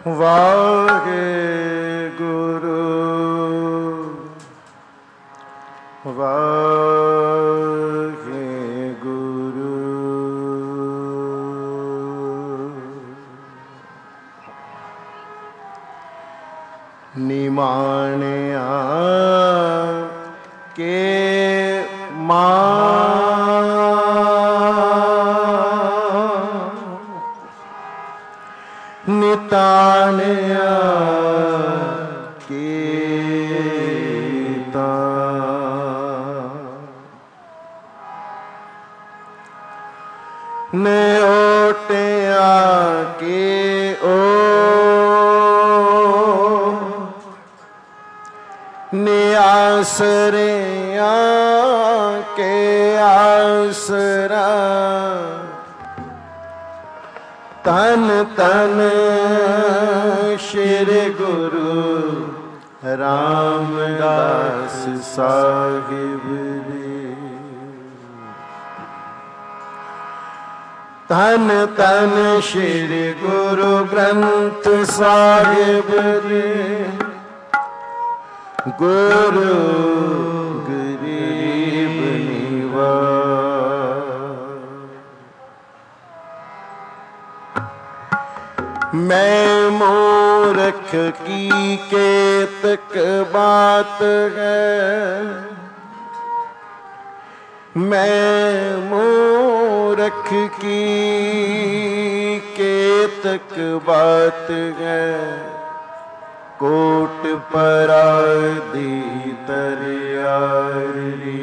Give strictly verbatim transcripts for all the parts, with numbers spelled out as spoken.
वाहे गुरु वाहे गुरु। निमाणिया के मां निताणिया के ने ओटिया के ओ ने आसरिया के आसरा तन तन श्री गुरु रामदास साहिब रे। तन तन श्री गुरु ग्रंथ साहिब रे। गुरु गरीब निवाज। मैं मूर्ख की केतक बात है, मैं मूर्ख की केतक बात है। कोट पराधी तरियारी।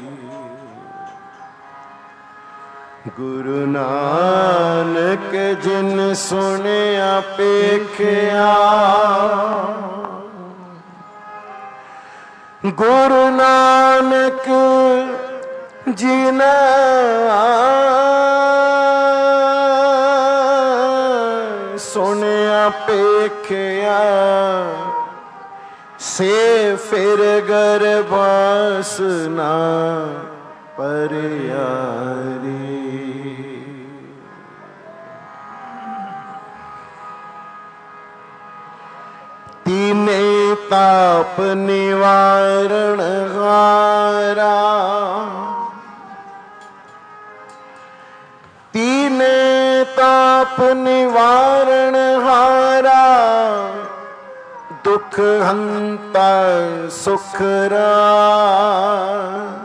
गुरु नानक जिन सुने अपेख्या। गुरु नानक जिन सुने अपेख्या। से फिर गर्भासना परियारी। तीने ताप निवारण हारा। तीने ताप निवारण हारा। दुख हंता सुख रास।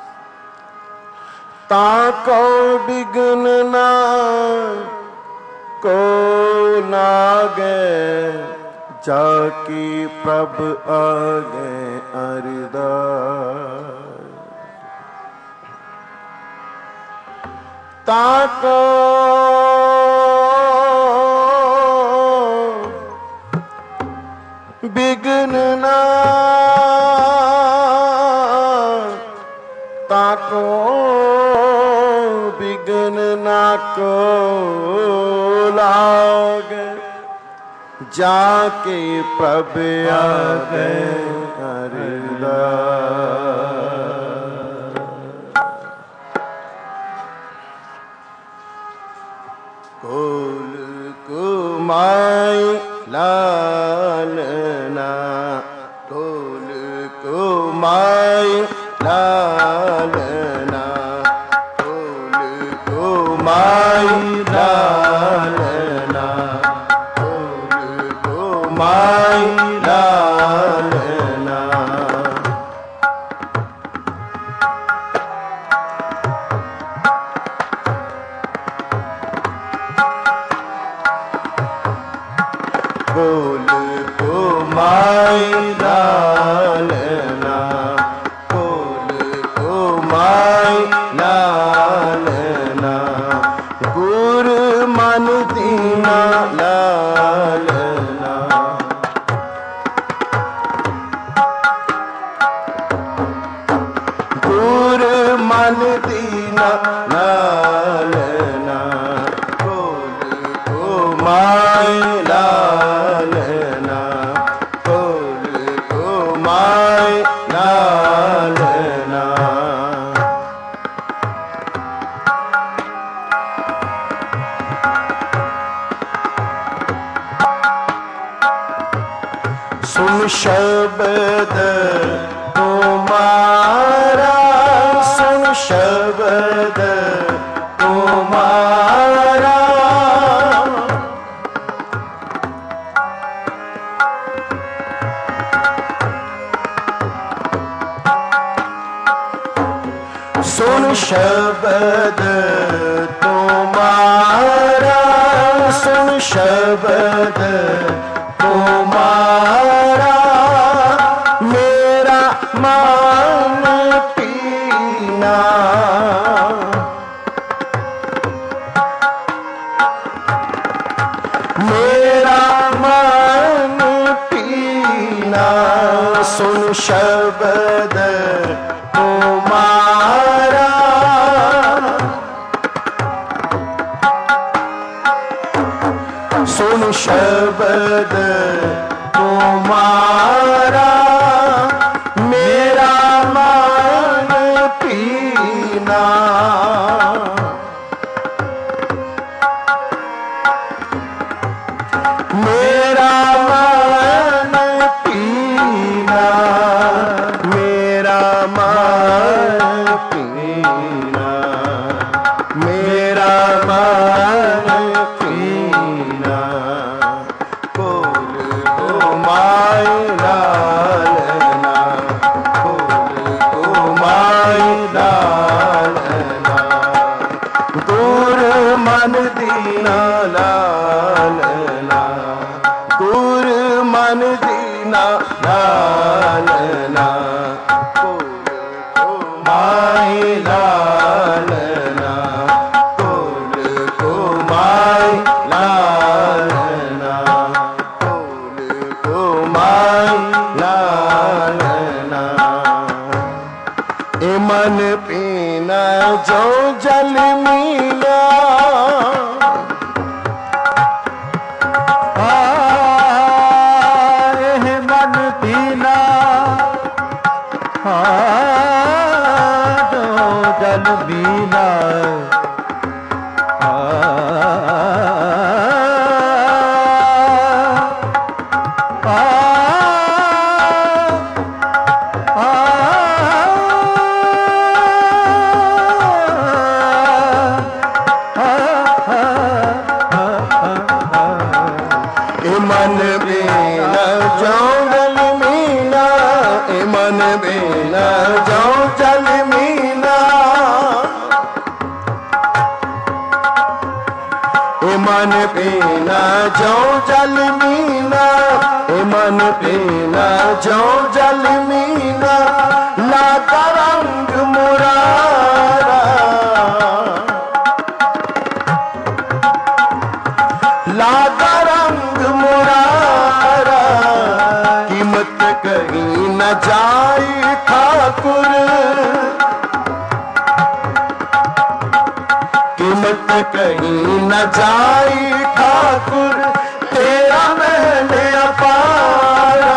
ताको बिघ्न ना को नागे। जाकी प्रभ आगे अरदास। ताको बिघ्न ना ताको बिघ्न ना को लाग। जाके प्रभ आगे अरदास। कोल कुमाई लालना। कोल कुमाई लालना। कोल कुमाई लालना। कोल कुमाई लालना। कोल कुमाई लालना। कोल कुमाई लालना। गुरु मन दीना लालना। गुरु मन दीना लालना। कोल कुमाई लालना। कोल कुमाई लालना। सुन शब्द तुम्हारा, सुन शब्द तुम्हारा। सुन शब्द तुम्हारा, सुन शब्द तुम्हारा। मेरा मान पीना, मेरा मान पीना। सुन शब्द तुम्हारा, सुन शब्द तुम्हारा। मेरा मान पीना, मेरा मान पीना, मेरा मान पीना, मेरा मान पीना। कोल घुमाए लालना, कोल घुमाए लालना। दूर मन दीना लालना, दूर मन दीना लालना। कोल घुमाए लालना, कोल घुमाए लालना, कोल घुमाए लालना। ए मन पीना जो जल मिला, मन बिना जाऊं जल मीना, ए मन बिना जाऊं जल मीना। ए मन बिना जाऊं जल मीना, ए मन बिना जाऊं जल मीना। लागा रंग मुरारा, लागा रंग मुरारा। कीमत कहीं न जाए ठाकुर, कीमत कहीं न जाए ठाकुर। तेरा मैंने अपारा,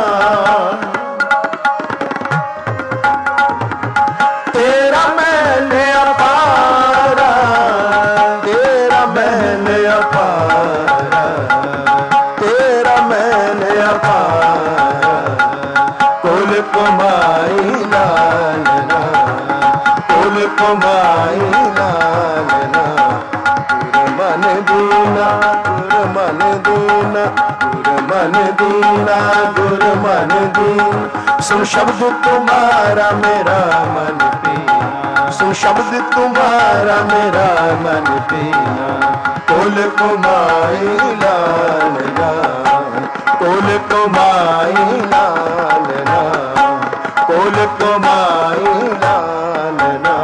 तेरा मैंने अपारा, तेरा मैंने अपारा, तेरा मैंने अपारा। कुल कुमाई लालना, कुल कुमाई लालना। गुर मन दीना, गुर मन दीना, गुर मन दीना, गुर मन दीना। सुन शब्द तुम्हारा मेरा मन पीना, सुन शब्द तुम्हारा मेरा मन पीना। कुल कुमाई लालना, कुल कुमाई लालना, कुल कुमाई लालना।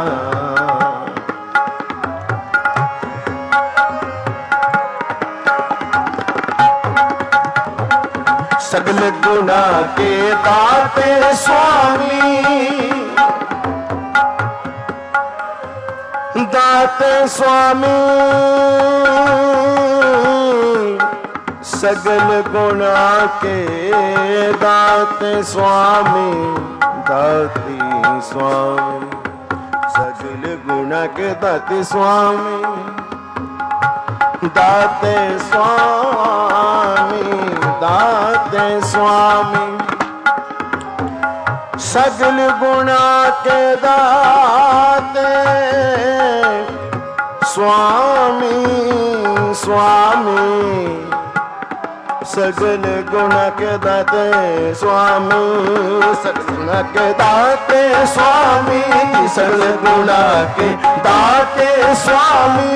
सगल गुना के दाते स्वामी, दाते स्वामी। सगल गुना के दाते स्वामी, दाती स्वामी। सगल गुना के दाते स्वामी, दाते स्वामी, दाते स्वामी सगल गुणा के दाते स्वामी स्वामी सगल गुण के दाते स्वामी सगल गुण के दाते स्वामी सगल गुण के दाते स्वामी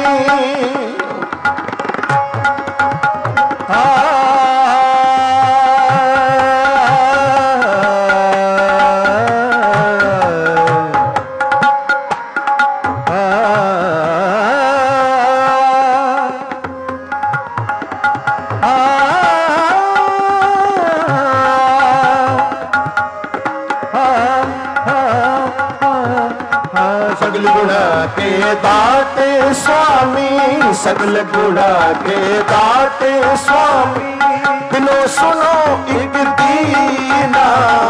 सगल गुणा के दाते स्वामी सगल गुणा के दाते स्वामी दिलो सुनो एक दीना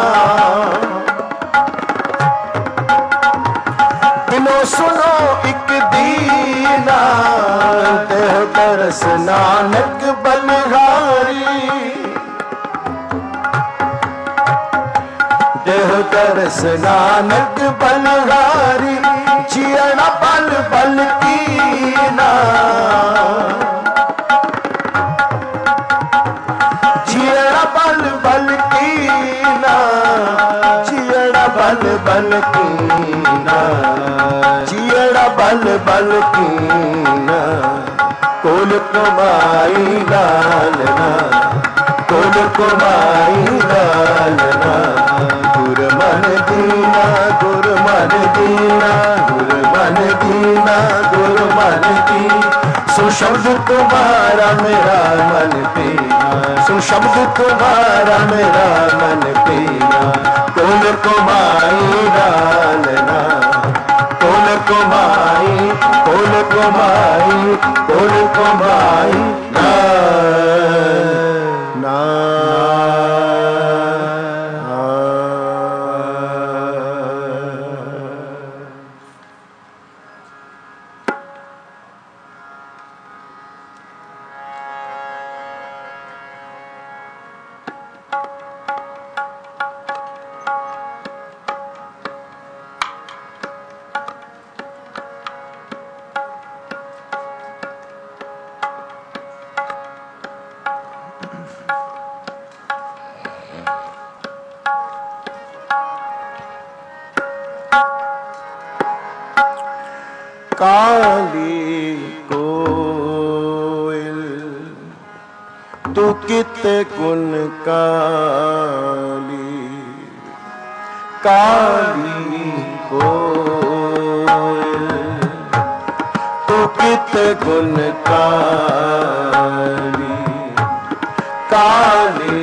दिलो सुनो एक दीना देह तरस नानक बलिहारी देह तरस नानक बलिहारी जियड़ा बल बल कीना जियड़ा बल बल कीना जियड़ा बल बल कीना जियड़ा बल बल कीना कोल कमाई लालना कोल कमाई लालना गुर मन दीना गुर मन दीना गुर मन दीना गुर मन दी सो शब्द तुम्हारा मेरा मन पीना सो शब्द तुम्हारा मेरा मन पीना कोल कुमाई डालना कोल कुमाई कोल कुमाई कोल कुमाई ना काली कोयल तू किते गुण काली काली कोयल तू किते गुण काली काली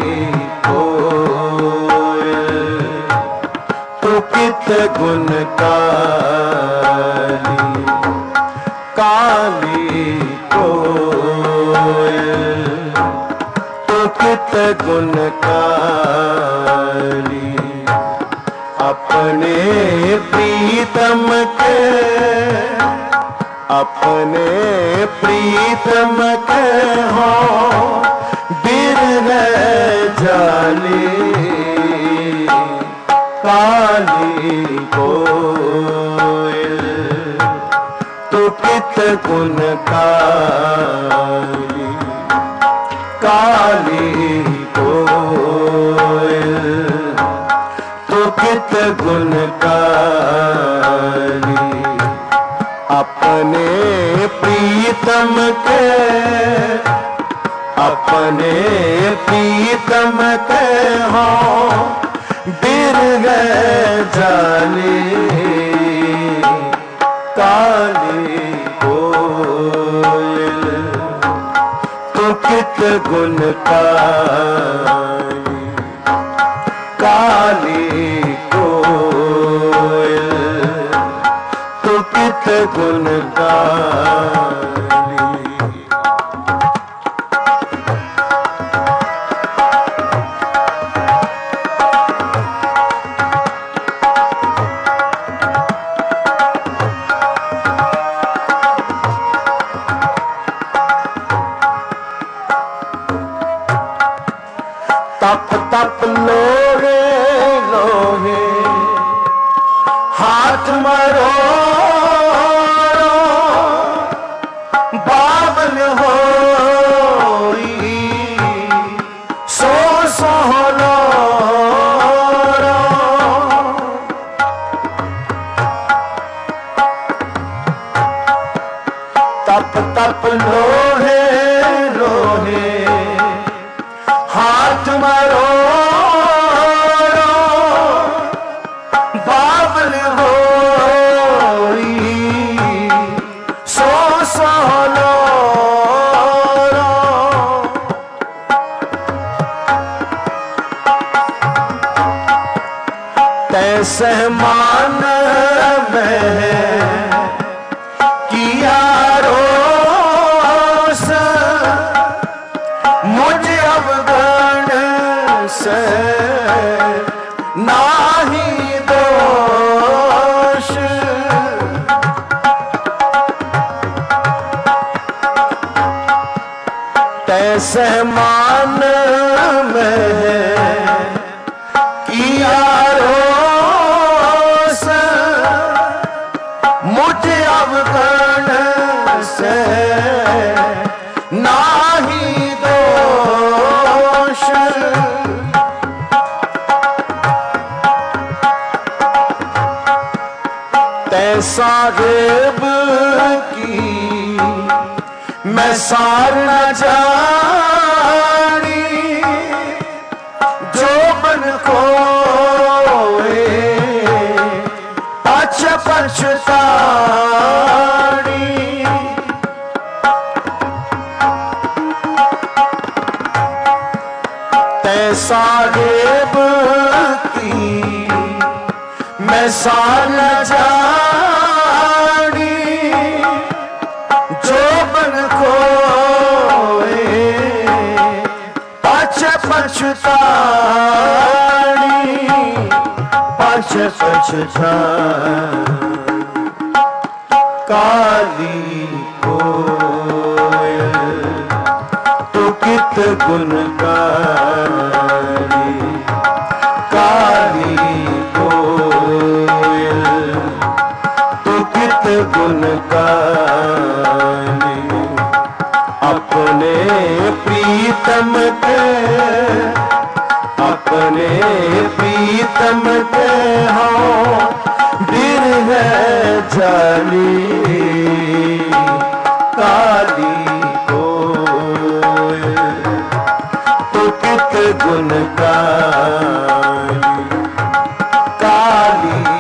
कोयल तू किते गुण काली काली कोयल तो कित गुण काली अपने प्रीतम के अपने प्रीतम के हो बिरह जाली काली कोयल तो कित गुण काली काली कोयल तो कित गुण काली अपने प्रीतम के अपने प्रीतम के हो बिरह जाली काली कोयल तो कित गुण काली काली कोयल तो कित गुण काली तप तप लोहे लोहे हाथ मरो बाबल हो सो सोहलो तप तप लोहे लोहे हाथ मरो बाबल हो सो सोलो तैसे मान में किया रोस मुझे अवगण से नाही दोष तैसे मान में किया रोस मुझे अवगण से नाही दोष साहिब की मैं सार न जानी जो बन खोए पछ पछतानी ते साहिब की मैं सार न जानी जो बन खोए पछ पछतानी पछ पछतानी काली कोयल तो कित गुणकारी काली कोयल तो कित गुणकारी अपने प्रीतम के अपने प्रीतम के हो बिरह जाली काली कोयल तो कित गुणकारी काली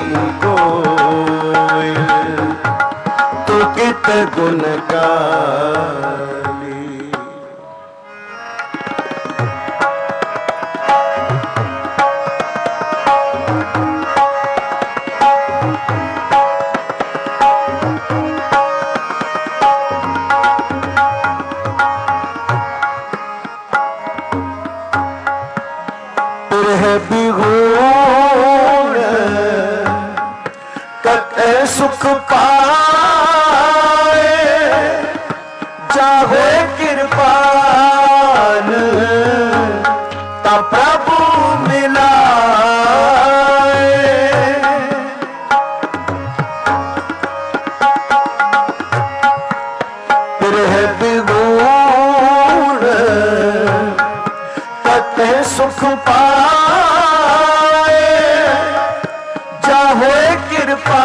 कोयल तो कित गुणकारी सुख पाए जाहे कृपान ता प्रभु मिलाए बिरह बिगुण कते सुख पाए जाहे कृपा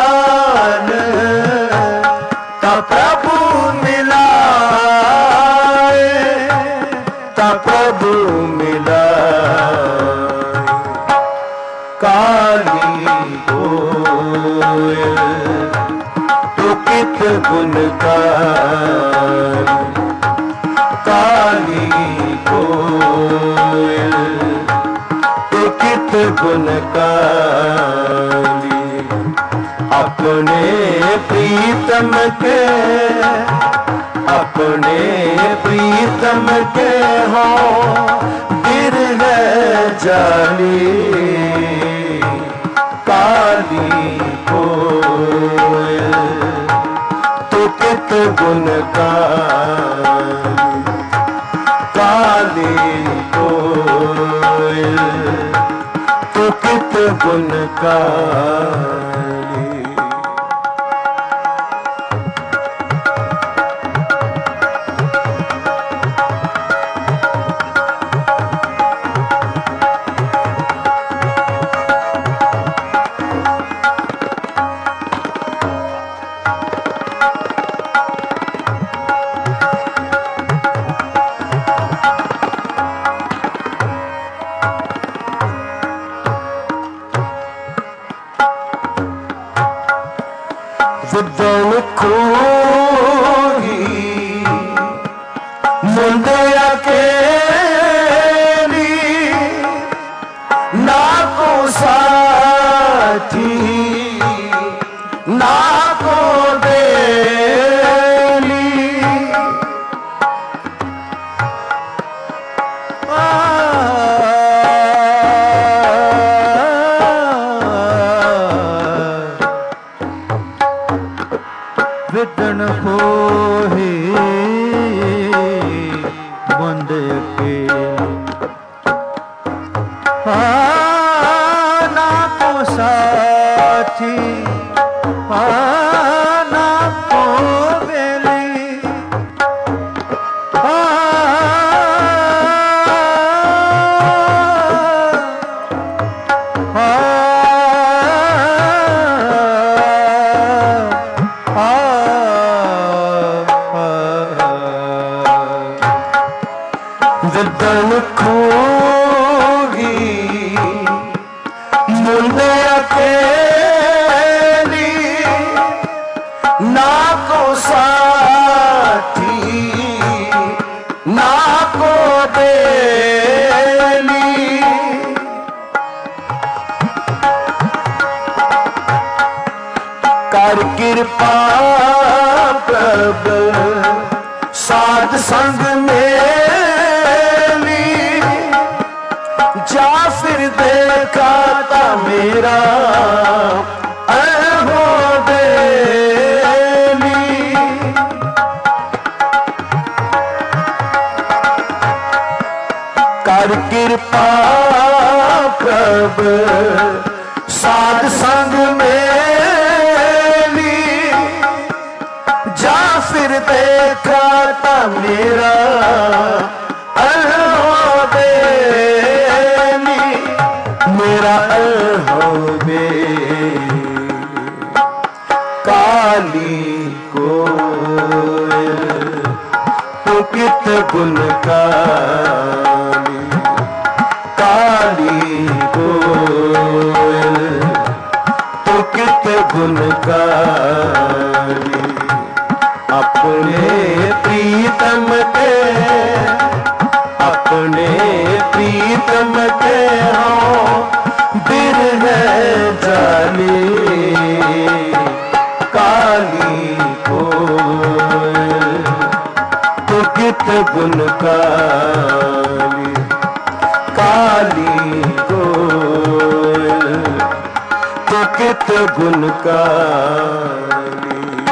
प्रभु मिलाए ता प्रभु मिलाए काली कोयल तो कित गुणकारी काली कोयल तो कित गुणकारी अपने प्रीतम के अपने प्रीतम के हो बिरह जाली काली कोयल तो कित गुणकारी काली कोयल तो कित गुन काली। विद्वन खोही मुंदिया केली ना को साथी ना को बेली। विदन खोहे मुंद के ना को साथी ना को बेली। विदन खोगी मुंदिया केली ना को साथी ना को बेली। कर कृपा प्रभु साध संग मेली जा फिर देखा था मेरा अहो बेली। कर कृपा प्रभु साध संग मेली जा फिर देखा था मेरा अहो बेली। मेरा अहो बेली काली कोयल तो कित गुन काली। काली कोयल तो कित गुन काली। अपने प्रीतम के अपने प्रीतम के हो बिरह जाली। काली कोयल तो कित गुन काली। काली कोयल तो कित गुन काली।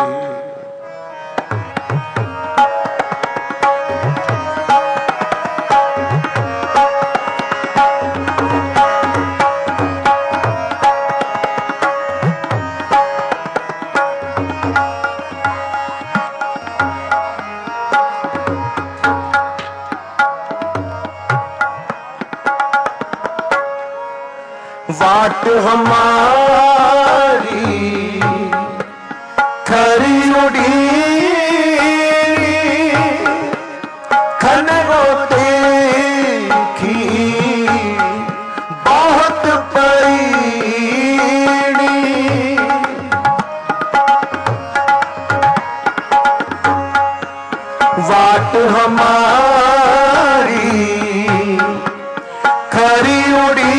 वाट हमारी खरी उड़ी खन गोते की बहुत पईड़ी। वाट हमारी खरी उड़ी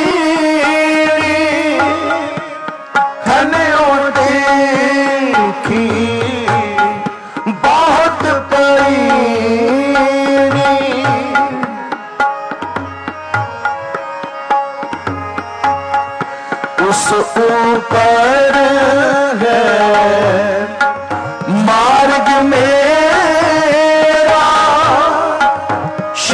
बहुत पईड़ी। उस ऊपर है मार्ग मेरा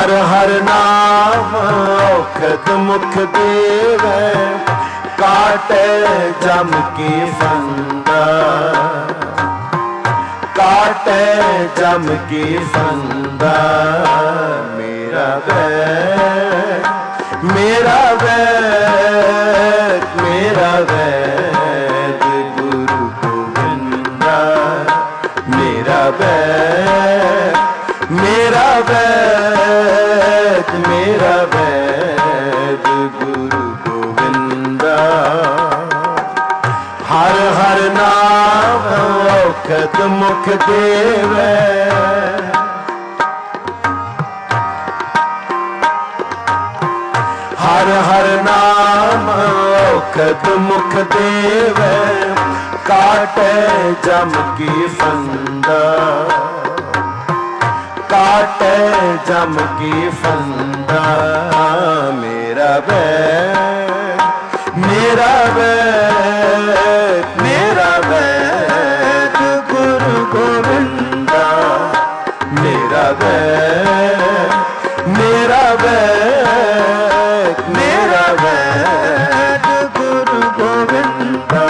हर हर नाम औखद मुख देवै, काटे जम की फंदा, काटे जम की फंदा। मेरा वैद मेरा वैद मेरा वैद गुरु गोविंदा, मेरा वैद मेरा वैद मेरा वैद गुरु गोविंदा। हर हर नाम औखद मुख देवै, हर हर नाम औखद मुख देवै, काटे जम की फंदा, काटे जम की फंदा। मेरा वैद मेरा वैद मेरा वैद गुरु गोविंदा, मेरा वैद मेरा वैद मेरा वैद गुरु गोविंदा।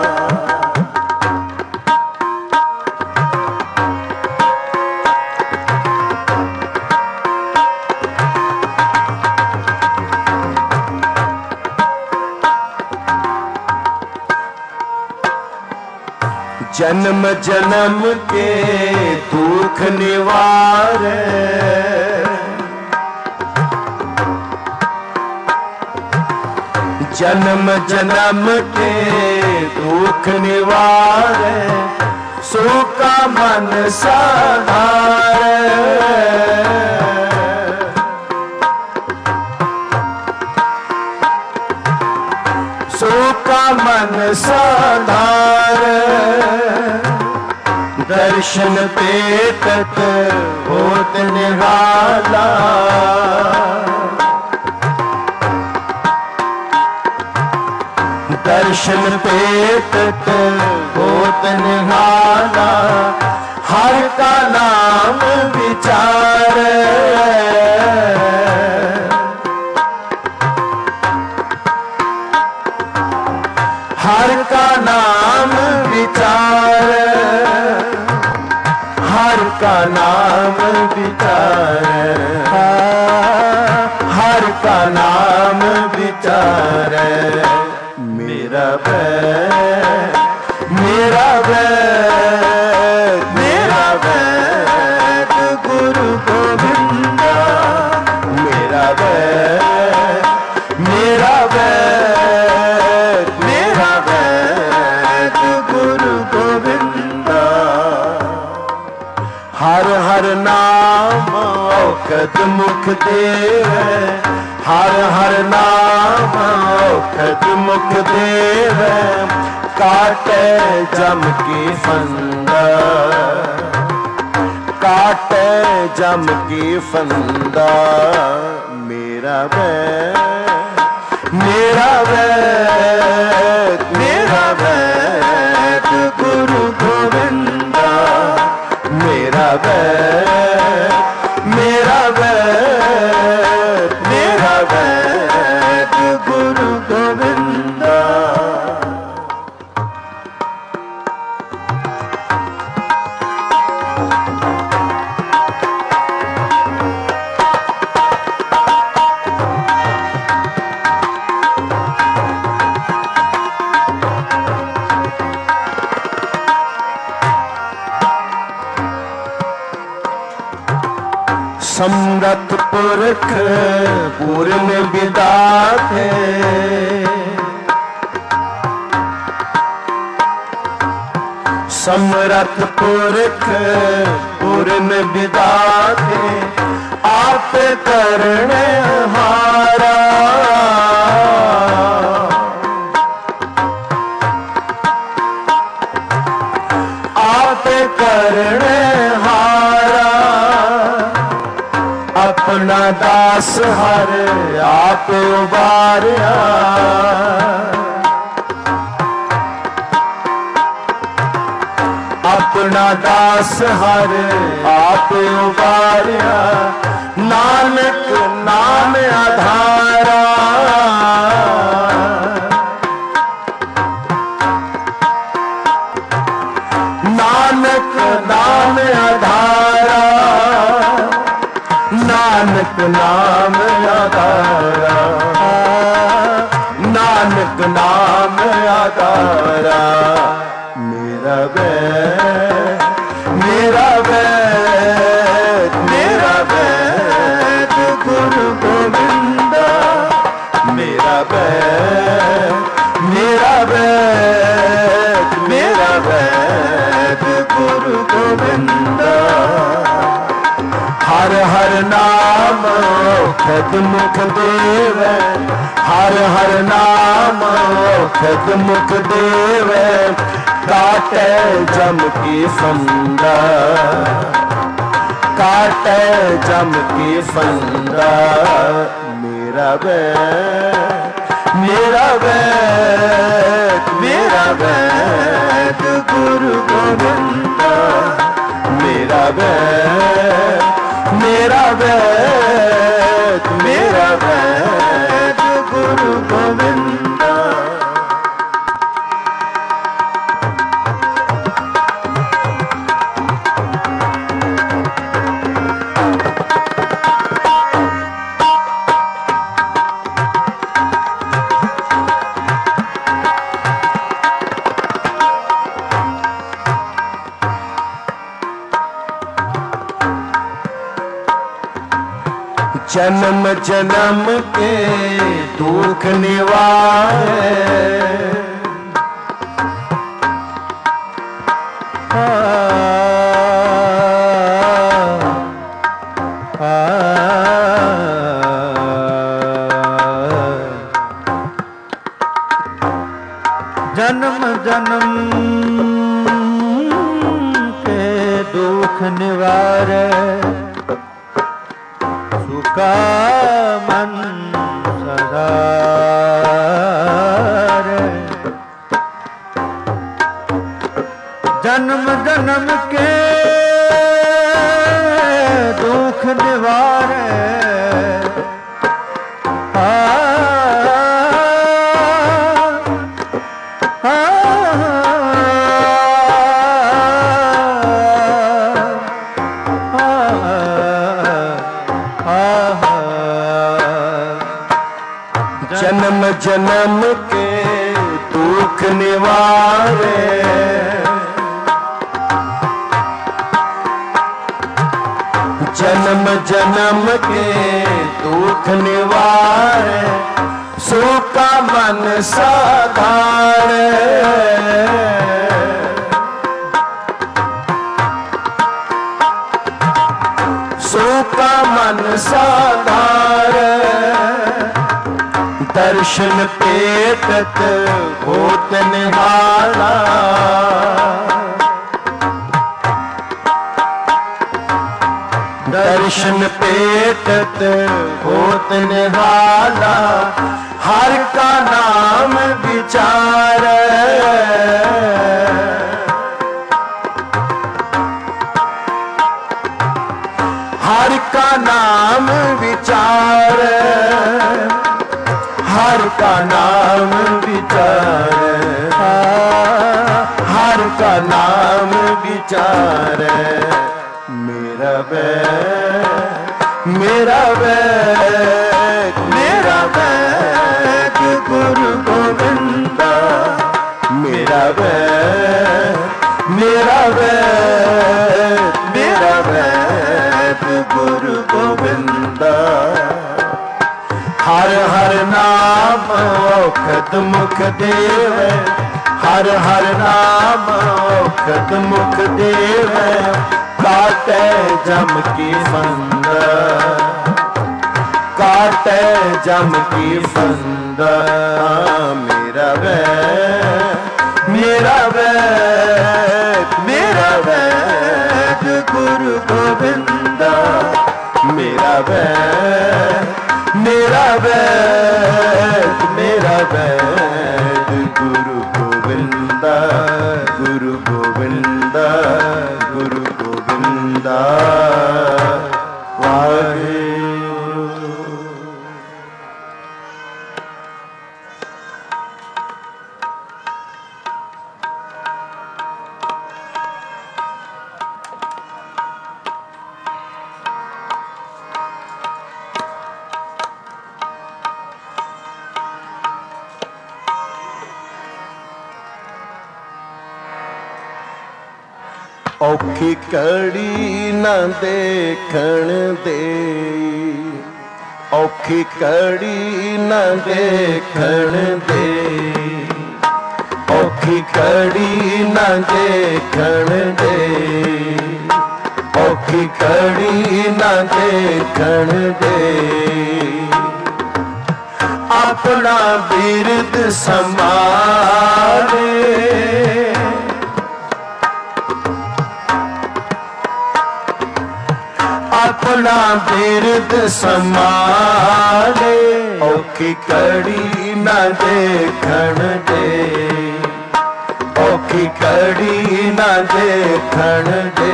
जन्म जन्म के दुख निवारे, जन्म जन्म के दुख निवारे, सूखा मन सहारे। सूखा मन सहारे, दर्शन पेटत होत निराला, दर्शन पेटत होत निराला। हर का नाम विचारे, हर का नाम विचारे, हर का नाम विचारे, हर का नाम विचारे। मेरा वैद मेरा वैद मेरा वैद गुरु गोविंदा, मेरा वैद मेरा वैद मेरा वैद गुरु गोविंदा। हर हर नाम औखद मुख देवै, हर हर नाम औखद मुख देवै, काटे जम की फंदा, काटे जम की फंदा। मेरा वैद मेरा वैद मेरा वैद गुरु गोविंदा, मेरा वैद मेरा वैद मेरा वैद गुरु गोविंदा। समरथ पुरख पूर्ण विदाते, समरथ पुरख पूर्ण विदाते, आप करने हारा। आप करने हारा, अपना दास हर आप उबारिया। अपना दास हर आप उबारिया, नानक नाम आधारा। नानक नाम आधारा, नानक नाम आधारा, नानक नाम आधारा। मेरा वैद मेरा वैद मेरा वैद गुरु गोविंद, मेरा वैद मेरा वैद मेरा वैद गुरु गोविंद। हर हर नाम औखद मुख देवै, हर हर नाम औखद मुख देवै, काटे जम की फंदा, काटे जम की फंदा। मेरा वैद मेरा वैद मेरा वैद गुरु गोविंद, मेरा वैद मेरा वैद मेरा वैद गुरु गोविंद। जन्म जन्म के दुख निवारे, आ, आ, जन्म जन्म के दुख निवारे, का मन सदा रे। जन्म जन्म के दुख निवारे, आ, आ, जन्म जन्म के दुख निवारे, जन्म जन्म के दुख निवारे, सूखा मन साधारे। सूखा मन साधारे, दर्शन पेटत होत निहाला, दर्शन पेटत होत निहाला। हर का नाम विचार, हर का नाम विचार, हर का नाम विचार, हर का नाम विचार। मेरा वैद मेरा वैद मेरा वैद गुरु गोविंद, मेरा वैद मेरा वैद मेरा वैद गुरु गोविंद। हर हर नाम औखद मुख देवै, हर हर नाम औखद मुख देवै, काटे जम की फंदा, काटे जम की फंदा। मेरा वैद मेरा वैद मेरा वैद गुरु गोविंद, मेरा वैद मेरा वैद मेरा वैद गुरु गोविंद, गुरु गोविंद। औखी कड़ी न देखण दे, औखी कड़ी न देखण दे, औखी कड़ी न देखण दे, औखी कड़ी न देखण दे। अपना बिरद संभाले, अपना बिरद संभाले, औखी कड़ी न देखण दे, औखी कड़ी न देखण दे।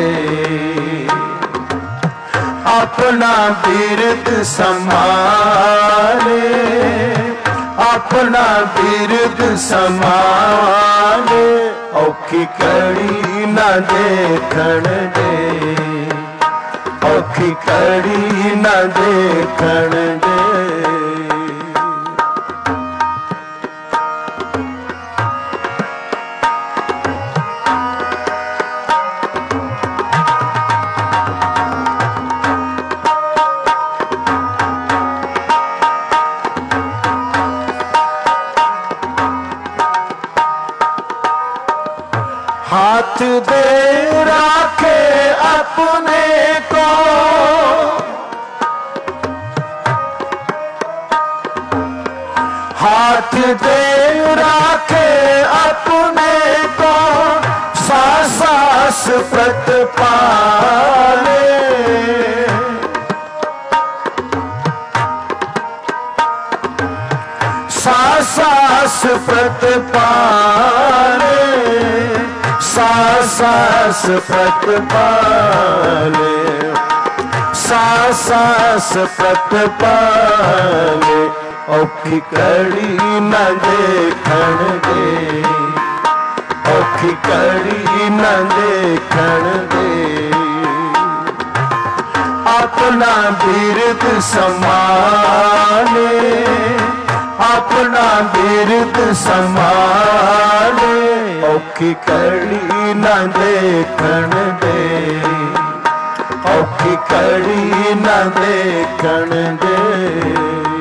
अपना बिरद संभाले, अपना बिरद संभाले, औखी कड़ी न देखण दे, औखी कड़ी न देखण दे। हाथ दे राखे अपने को, हाथ दे राखे अपने को, सास सास प्रतिपाले, सास सास प्रतिपाले, सास सास प्रतिपाले, सास सास प्रतिपाले। औखी कड़ी न देखण दे, औखी कड़ी न देखण दे। अपना बिरद संभाले, अपना बिरद संभाले, औखी कड़ी न देखण दे, औखी कड़ी न देखण दे।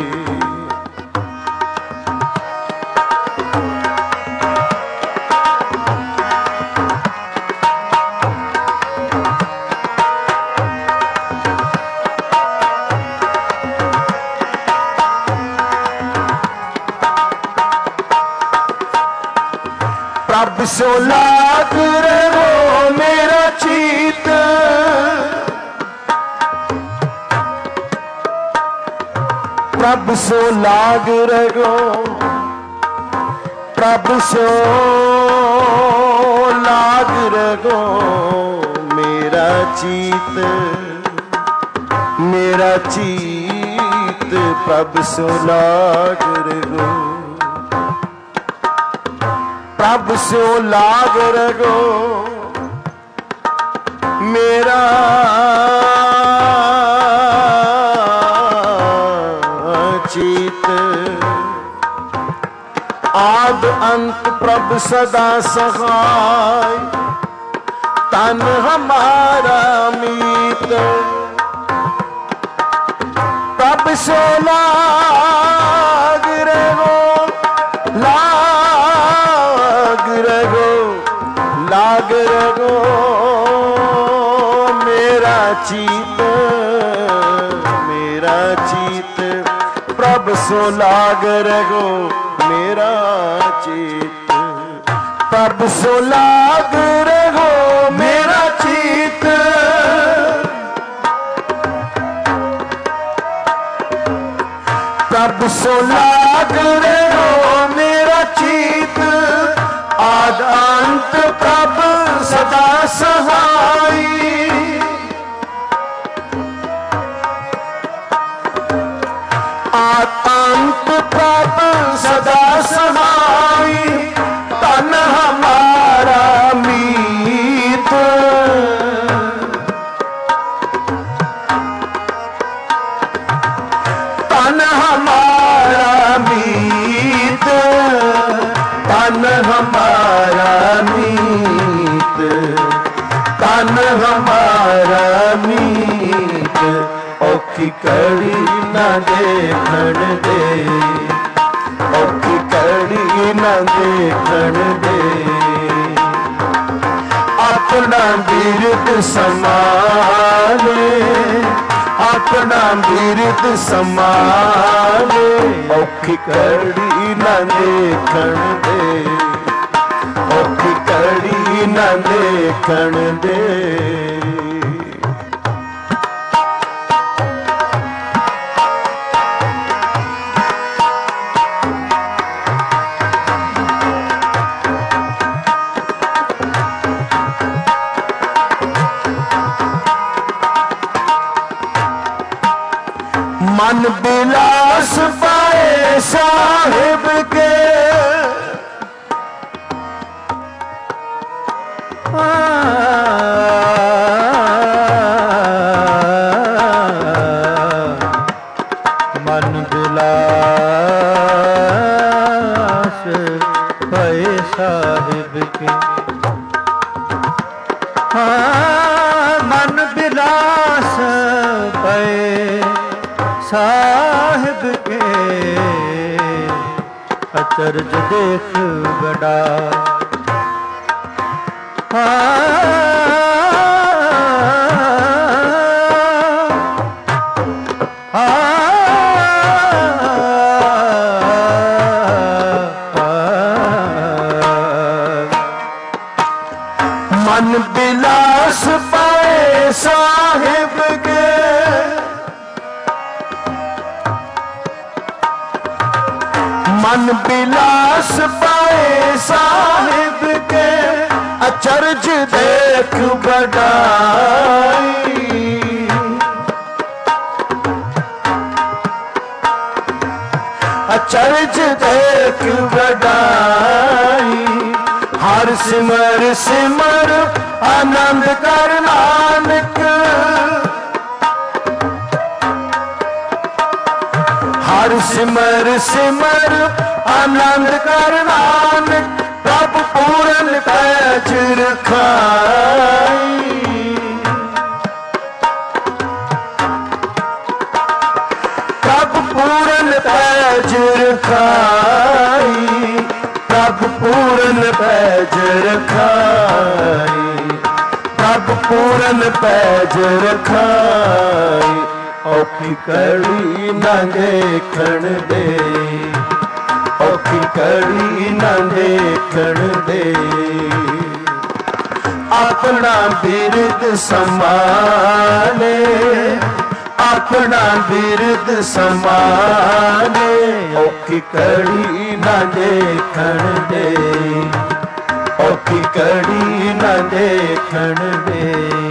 प्रभ सो लाग रहो मेरा चीत, प्रभ सो लाग रहो, प्रभ सो लाग रहो मेरा चीत, मेरा चीत प्रभ सो लाग रहो, प्रभ सो लाग रहो मेरा चीत। आद अंत प्रभ सदा सहाय, तन हमारा मीत, प्रभ सो लाग रहो, लाग रहो, लाग रहो मेरा चीत, मेरा चीत प्रभ सो लाग रहो मेरा चीत, प्रभ सो लाग रहो मेरा चीत। प्रभ सो लाग रहो मेरा चीत, आद अंत प्रभ सदा सहाय, आद अंत प्रभ सदा सहाय, तन हमारा मीत, तन हमारा मीत, तन हमारा मीत, तन ਘੜੀ ਨਾ ਦੇਖਣ ਦੇ, ਔਖੀ ਘੜੀ ਨਾ ਦੇਖਣ ਦੇ। ਆਪਣਾ ਬਿਰਦ ਸੰਭਾਲੇ, ਆਪਣਾ ਬਿਰਦ ਸੰਭਾਲੇ, ਔਖੀ ਘੜੀ ਨਾ ਦੇਖਣ ਦੇ, ਔਖੀ ਘੜੀ ਨਾ ਦੇਖਣ ਦੇ। मन बिलास पाए साहिब के, मन बिलास पाए साहिब के, मन बिलास पाए साहिब के, अचरज देख बड़ा मन बिलास पाए साहिब के, मन बिलास पाए साहिब के, अचरज देख बड़ाई, अचरज देख बड़ाई। हर सिमर सिमर आनंद कर नानक, हर सिमर सिमर आनंद कर नानक, प्रभ पूरन पैज रखाई, प्रभ पूरन पैज रखाई, प्रभ पूरन पैज रखाई, प्रभ पूरन पैज रखाई। औखी घड़ी ना देखण दे, औखी घड़ी ना देखण दे। अपना बिरद संभाले, अपना बिरद संभाले, औखी घड़ी ना देखण दे, औखी घड़ी ना देखण दे।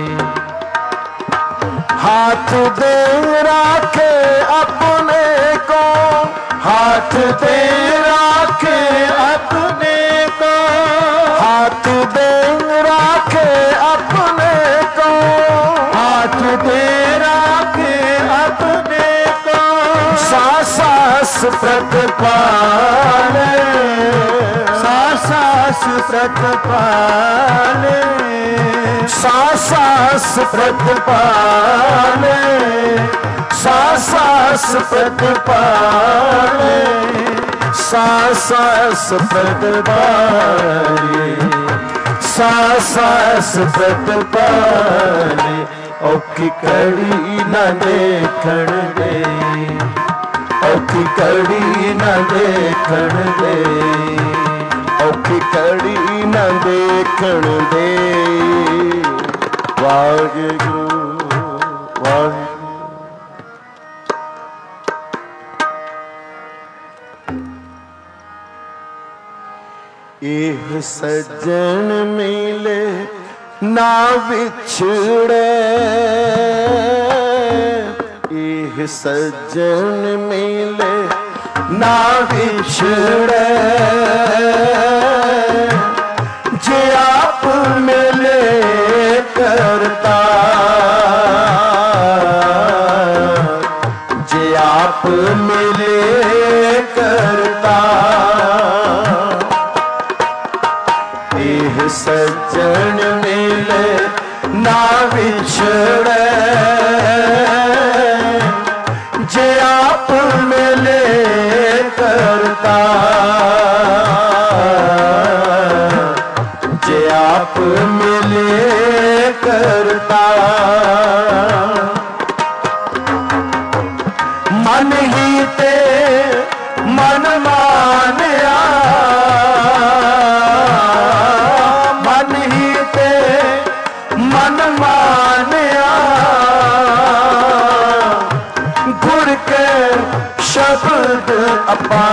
हाथ दे राखे अपने को, हाथ दे राखे अपने को, हाथ दे राखे अपने को, हाथ दे राखे अपने को। सास सास प्रतिपाले, सास सास प्रतिपाले, सास सास प्रतिपाले, सास सास प्रतिपाले, सास सास प्रतिपाले, सास सास प्रतिपाले। औखी घड़ी ना देखण दे, औखी घड़ी ना देखण दे, औखी घड़ी ना देखण दे। वाहिगुरु वाहिगुरु। एह सज्जन मिले ना बिछड़े, एह सज्जन मिले ना बिछड़े, जे आप मिले करता, जे आप मिले करता। एह सज्जन मिले ना बिछड़े, आपा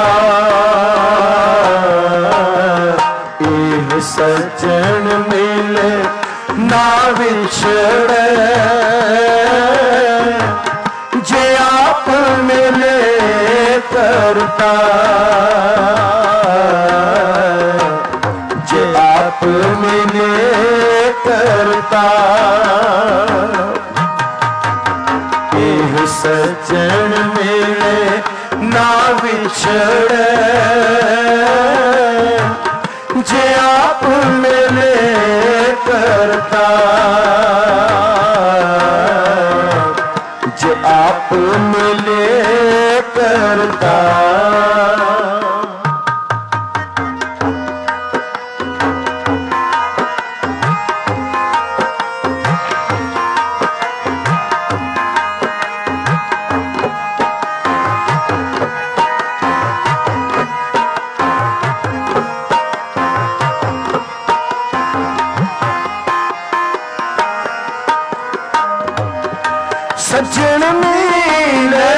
एह सज्जन मिले ना विछड़े जे आप मिले करता जे आप मिले करता एह सज्जन मिले ना विछड़े जे आप मिले करता जे आप मिले करता सज्जन मिले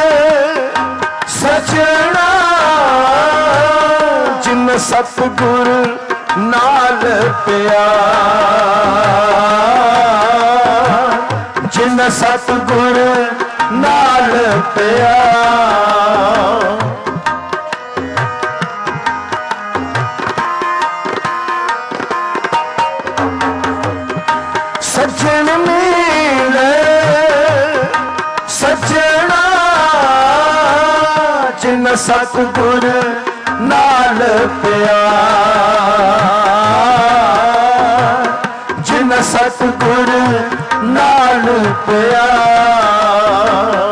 सजना जिन सतगुर नाल प्यार जिन सतगुर नाल प्यार सज्जन मिले सजना जिन सतगुर नाल प्यार जिन सतगुर नाल प्यार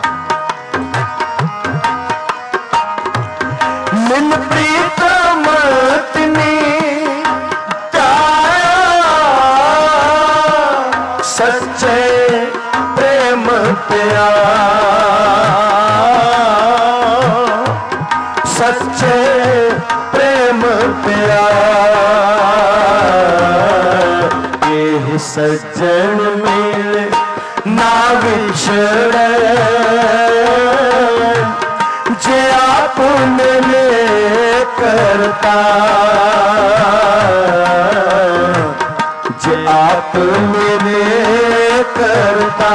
मिल प्रीतम तिनी प्यार सच्चे प्रेम प्यार सच्चे प्रेम प्यार एह सज्जन मिले ना विछड़े जे आप मिले करता जे आप मिले करता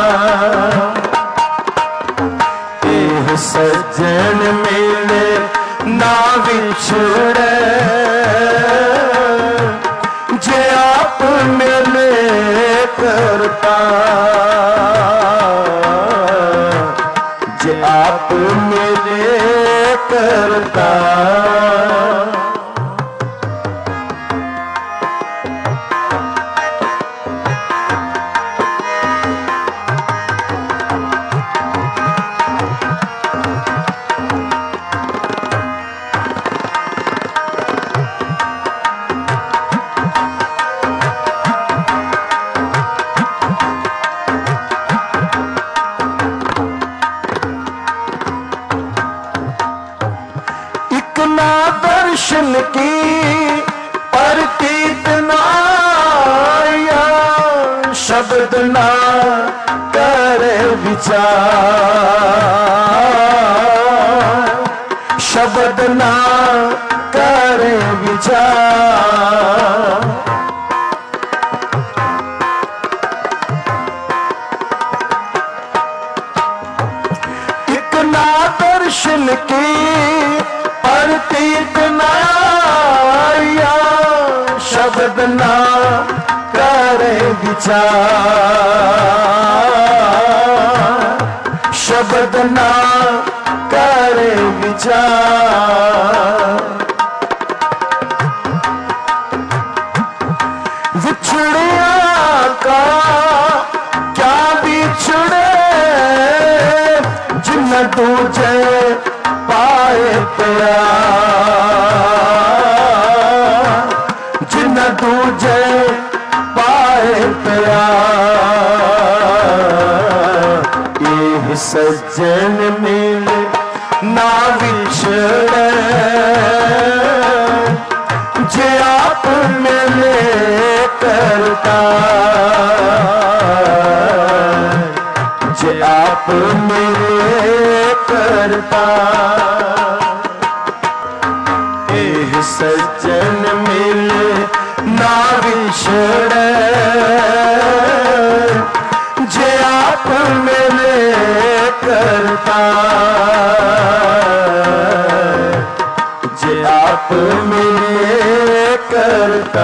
एह सज्जन मिले ना विछड़े जे आप मिले करता जे आप मिले करता ना दर्शन की प्रतीत नाया शब्द ना करे विचार शब्द ना करे विचार एक ना दर्शन की प्रतीत नाया शब्द ना करे विचार शब्द ना करे विचार विछड़िया का क्या बिछड़े जिन दूजे पाए प्यार जिन दूजे पाए प्यार एह सज्जन मिले ना विछड़े जे आप मिले करता जे आप मिले करता मिले करता।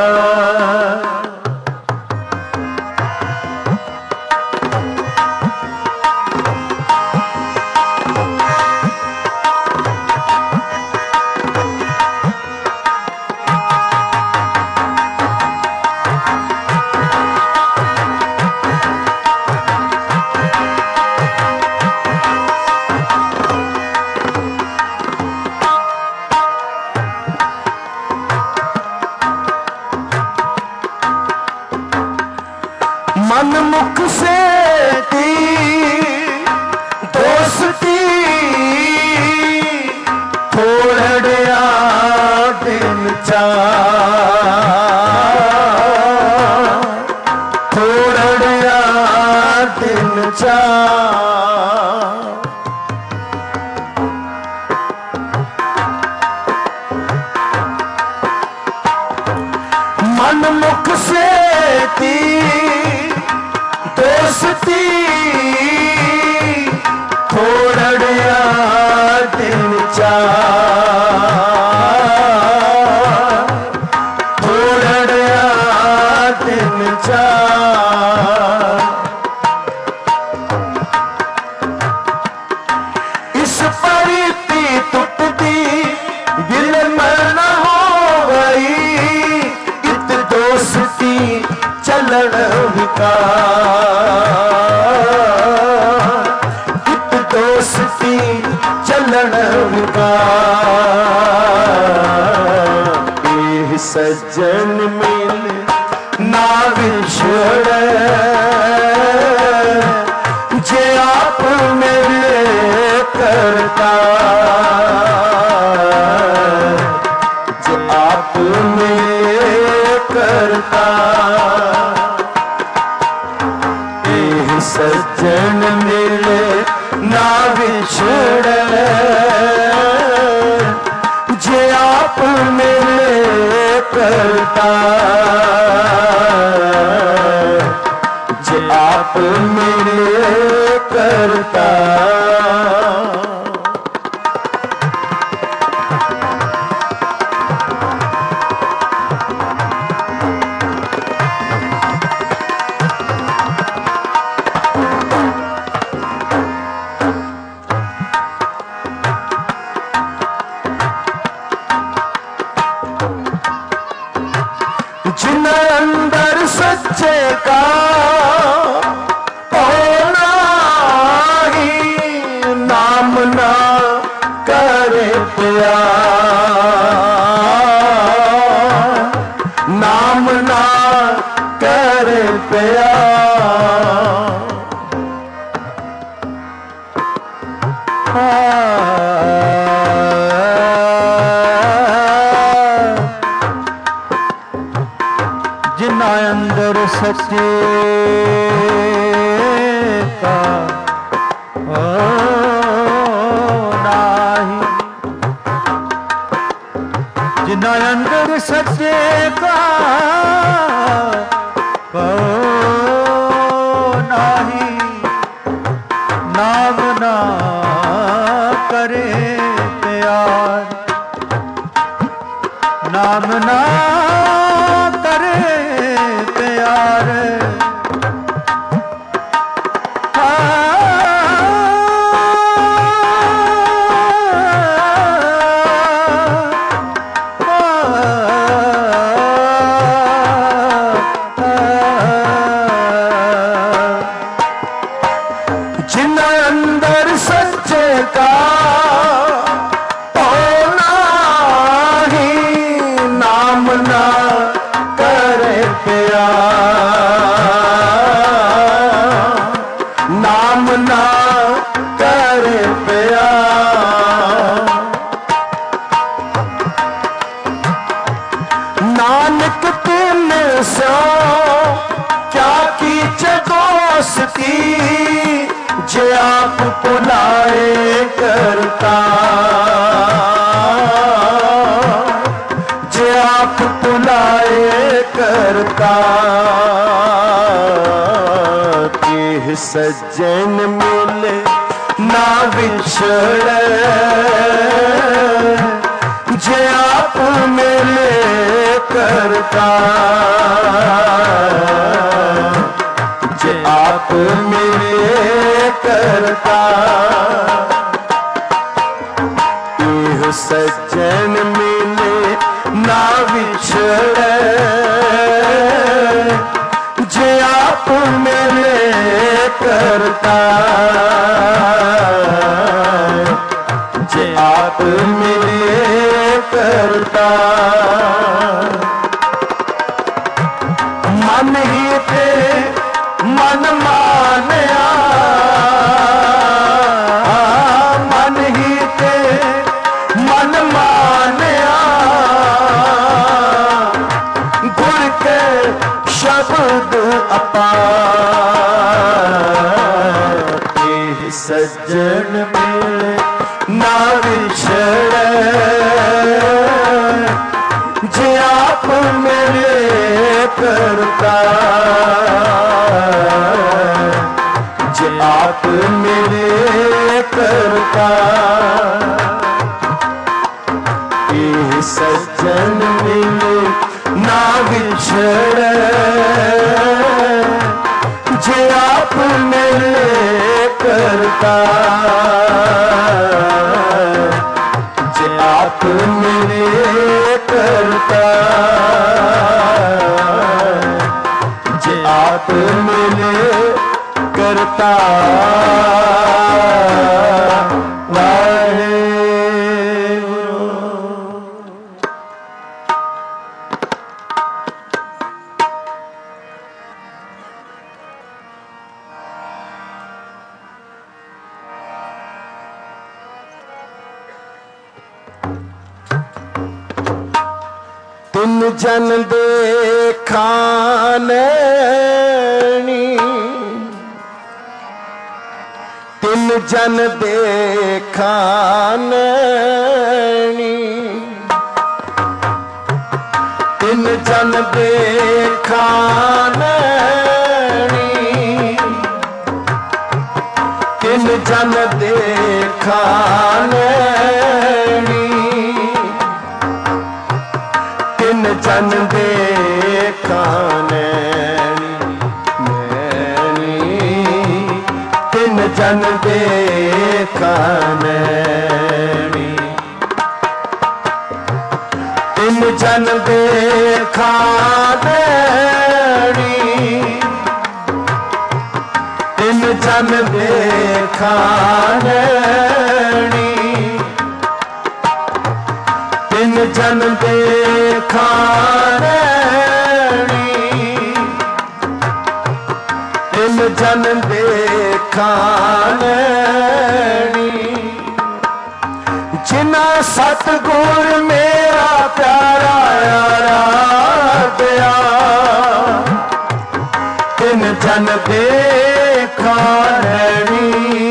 मन मुख से दी दोस्ती थोड़िया दिन चा, थोड़िया दिन चा। मन मुख से दी दोस्ती थोड़िया दिन चा, थोड़िया दिन चा। इस परीती टुटती दिल में न हो गई, इत दोस्ती चलन विकार, इत दोस्ती चलन विकार। एह सज्जन मिल ना विछड़े, जे आप मेरे करता, जे आप मेरे करता। सज्जन मिले ना विछड़े, जे आप मिले करता, जे आप मिले करता। जिन अंदर सच्चे का होना ही नाम ना करे प्यार, नाम ना करे प्यार। जिना अंदर सच्चे का हो नाही, जिना अंदर सच्चे का हो नाही, नाम ना करे प्यार, नाम ना प्यार। जिन अंदर सच्चे का होना ही नाम ना करे प्यार, नाम ना करे प्यार। नानक तिन सो क्या कीजे दोस्ती, जे आप बुलाए करता, जे आप बुलाए करता। के सज्जन मिले ना विछड़े, जे आप करता जे आप मेरे करता। इह सज्जन मिले ना विछड़े जे आप मेरे करता जे आप मेरे करता। मन ही ते मन मानया मन ही ते मन मानया गुर के शब्द अपार। एह सज्जन मिले ना विछड़े जे आप मेरे करता जे आप मेरे करता। एह सज्जन मिले ना विछड़े जे आप मेरे करता जे आप मेरे करता जे आप मेरे करता। तिन जन देखा नैनी तिन जन देखा नैनी तिन जन देखा नैनी तिन जन देखा नैनी तिन जन देखा नैनी नैनी तिन जन देखा नैनी तिन जन देखा नैनी तिन जन देखा नैनी तिन जन देखा नैनी तिन जन देखा नैनी। जिना सतगुर मेरा प्यारा यारा दया तिन जन देखा नैनी।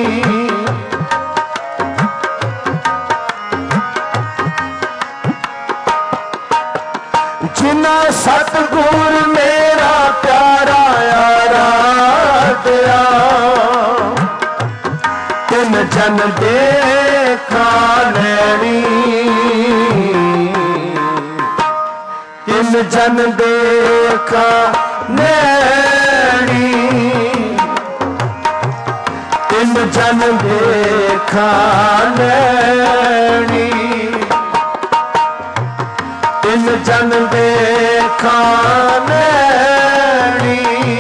जिना सतगुर मेरा प्यारा यारा दया तिन जन देखा नैनी तिन जन देखा नैनी तिन जन देखा नैनी तिन जन देखा नैनी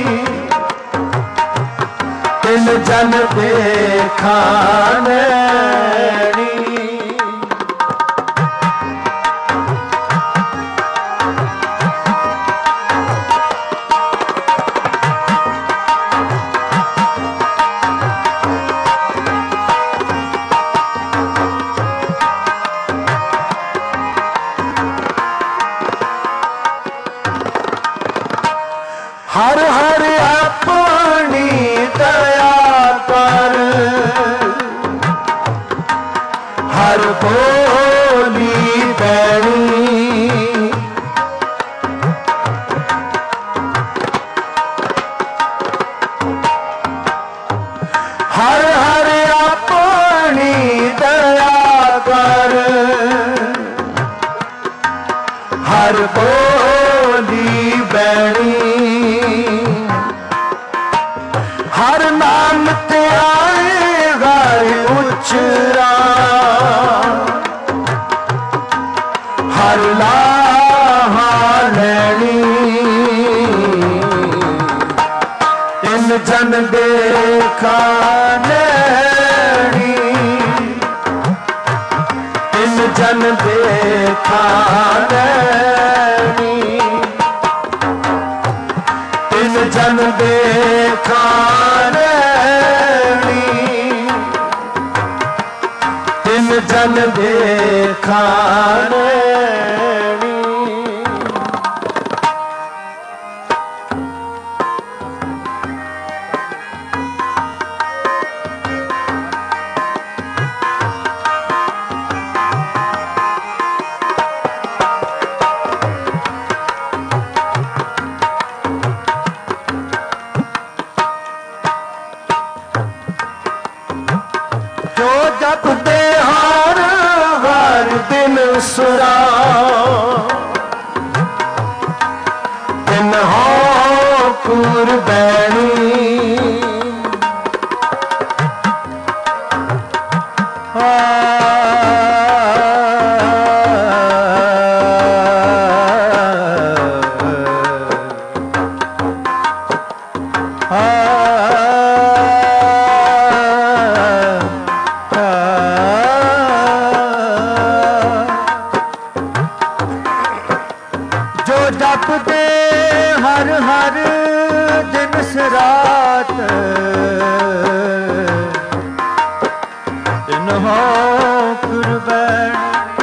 तिन जन देखा नैनी। हर हर अपनी दया कर हर बोली बैणी हर हर अपनी दया कर हर बोली हर लाहा लैनी इन जन देखा लैनी इन जन देखा लैनी इन जन देखा लैनी इन जन देखा लैनी। जो जपते हर हर दिन सुरा तिन हो कुर्बानी जो जपते हर हर दिन रात तिन हो कुर्बान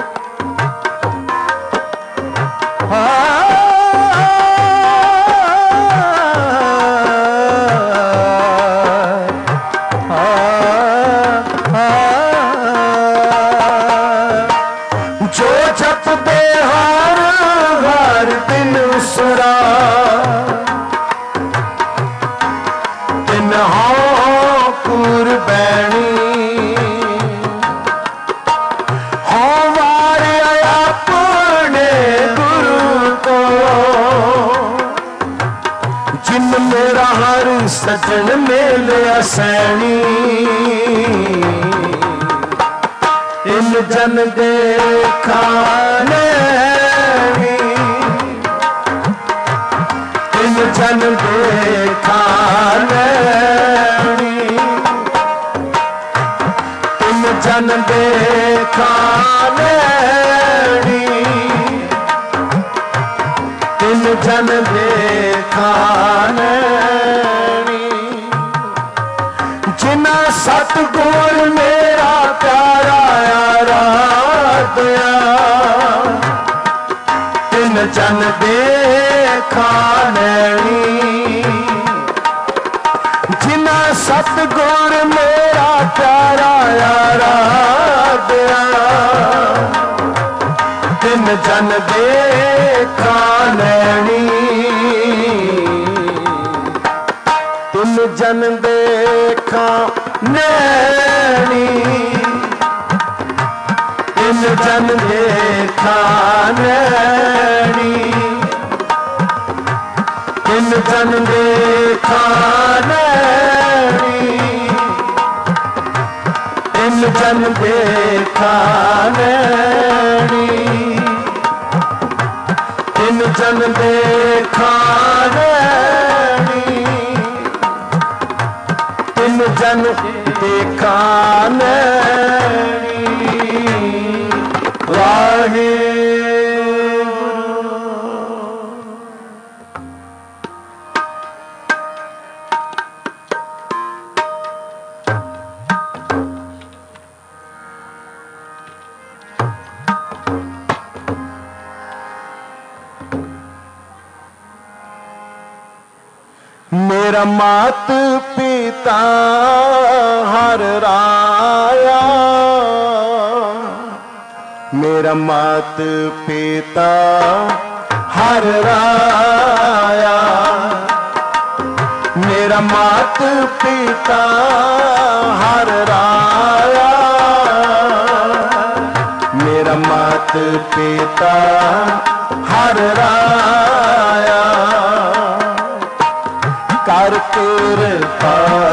जो जपते हर हर दिन सुरा तिन हो कुर्बानी हो वारे अपने गुरु को जिन मेरा हर सजन मेले सैनी इन जन देखा लैनी इन जन देखा लैनी इन जन देखा लैनी इन जन देखा लैनी जिना सतगुर मेरा प्यारा यारा तिन जन देखा लैनी जिना सतगुर मेरा प्यारा यारा तिन जन देखा लैनी तिन जन देखा लैनी इन जन देखा लैनी इन जन देखा लैनी इन जन देखा लैनी इन जन देखा लैनी इन जन देखा लैनी। वाहे मेरा मात पिता हर राया मेरा मात पिता हर राया मेरा मात पिता हर राया मेरा मात पिता हर राया कर कृपा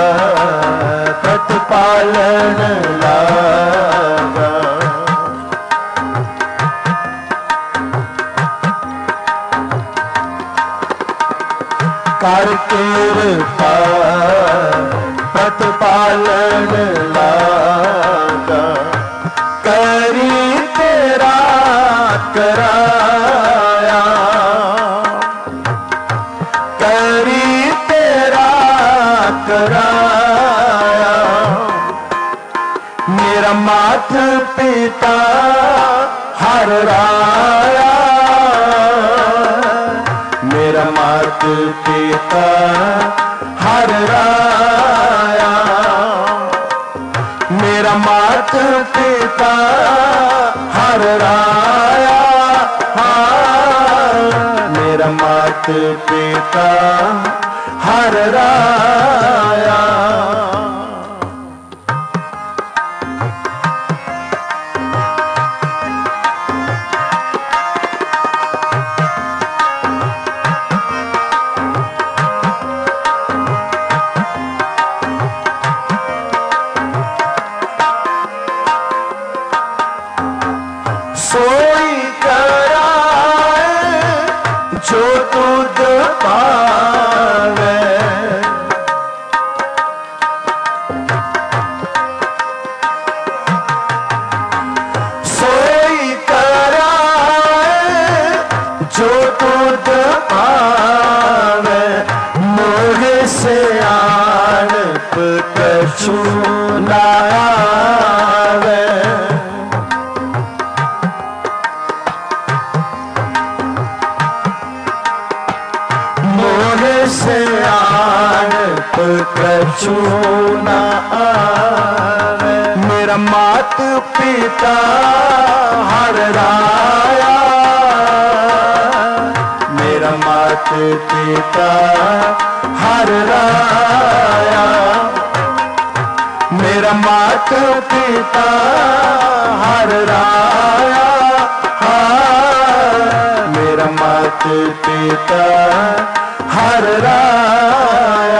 प्रतिपालन लागा कर कृपा प्रतिपालन लागा, करी तेरा कराया, करी तेरा कराया। मेरा मात पिता हर राया, मेरा मात पिता हर राया, मेरा मात पिता हर राया, मेरा मात पिता हर राया। सोई कराए जो तुझ पावे, सोई कराए जो तुझ पावे, मोह से आनप कछु न आवे। से आनप कछु न आवे, मेरा मात पिता हर राया, मेरा मात पिता हर राया, मेरा मात पिता हर राया, मेरा मात पिता हर राया।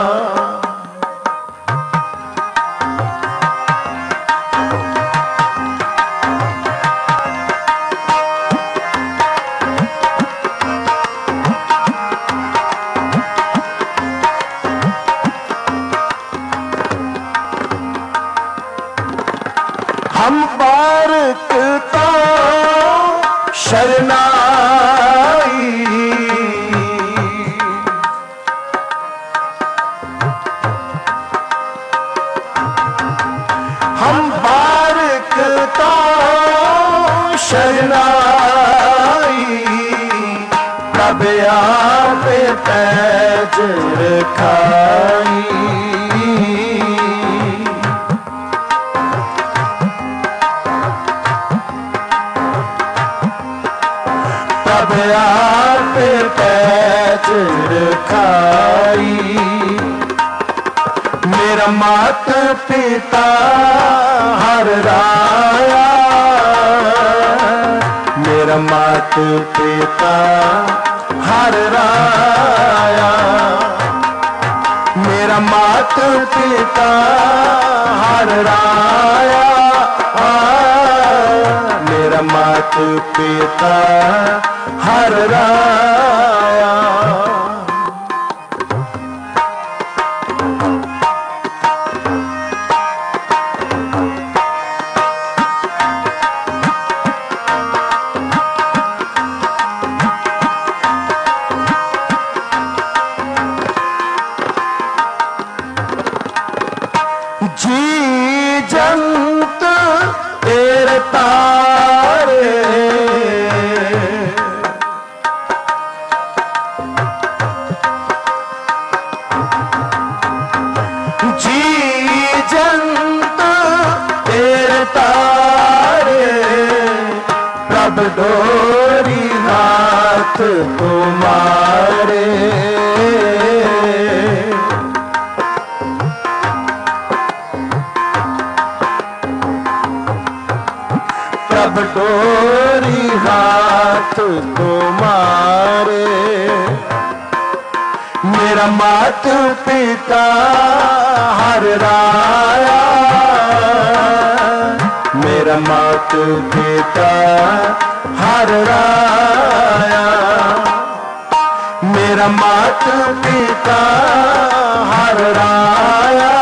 हम बारक तो शरनाई, हम बारक तो शरनाई, प्रभ आप पैज रखाई, प्रभ आप पैज रखाई। मेरा मात पिता हर राया, मेरा मात पिता हर राया, मेरा मात पिता हर राया, मेरा मात पिता हर राया। जी जंत तेरे तारे, जी जंत तेरे तारे, प्रभ डोरी हाथ तुम्हारे, प्रभ डोरी हाथ तुम्हारे। मेरा मात पिता हर राया, मेरा मात पिता हर राया, मेरा मात मात पिता हर राया,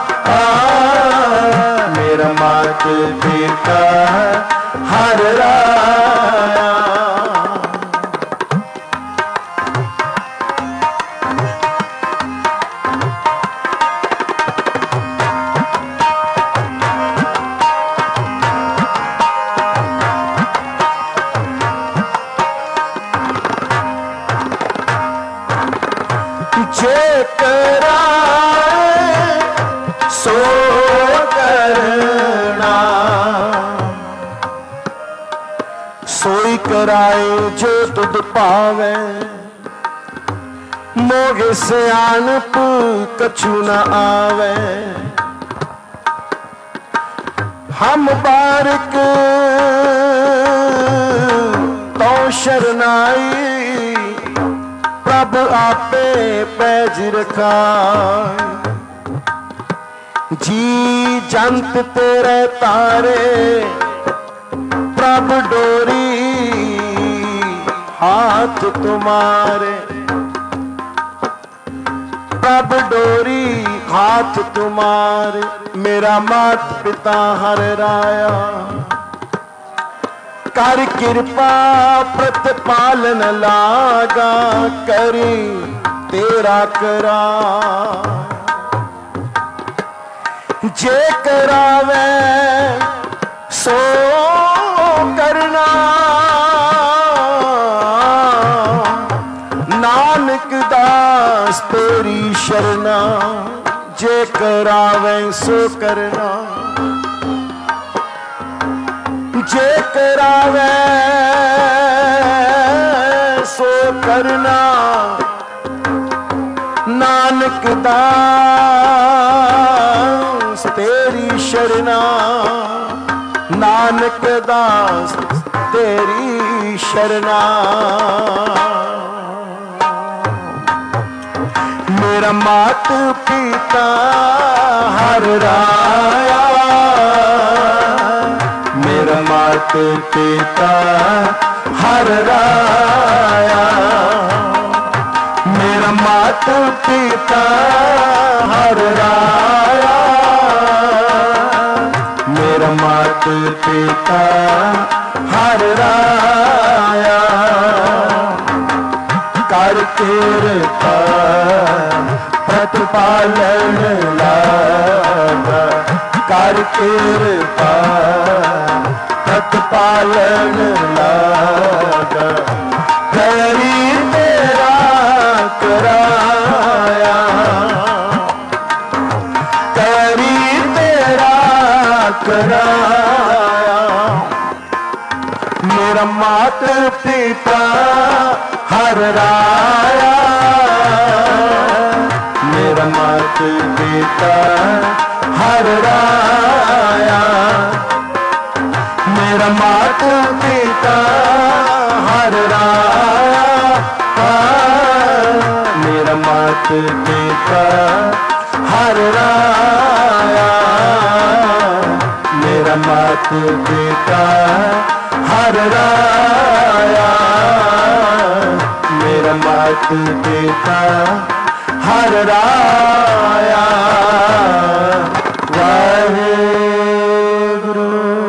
मेरा मात पिता हर राया। जे कराए सो करना, सोई कराए जो तुद पावे, मोगे सियानप कछु न आवे। हम बारिक तो शरनाई, प्रभ आपे पैज रखाए। जी जंत तेरे तारे, प्रभ डोरी हाथ तुम्हारे, प्रभ डोरी हाथ तुम्हारे। मेरा मात पिता हर राया, कर कृपा प्रतिपालन लागा, करी तेरा करा। जे करावे सो करना, नानक दास तेरी शरणा। जे करावे सो करना, जे करावे सो करना, नानक दास तेरी शरणा। नानक दास तेरी शरणा। मेरा मात पिता हर राया, मेरा मात पिता हर राया। मेरा मात पिता हर राया, मेरा मात पिता हर राया। कर कृपा प्रतिपालन लागा, कर कृपा प्रतिपालन लागा। करी तेरा कराया, करी तेरा कराया। मेरा मात पिता हर राया, मेरा मात पिता हर राया। मेरा मात पिता हर राया, मेरा मात पिता हर राया। मेरा मात पिता हर राया, मेरा मात पिता हर राया। वाहेगुरु।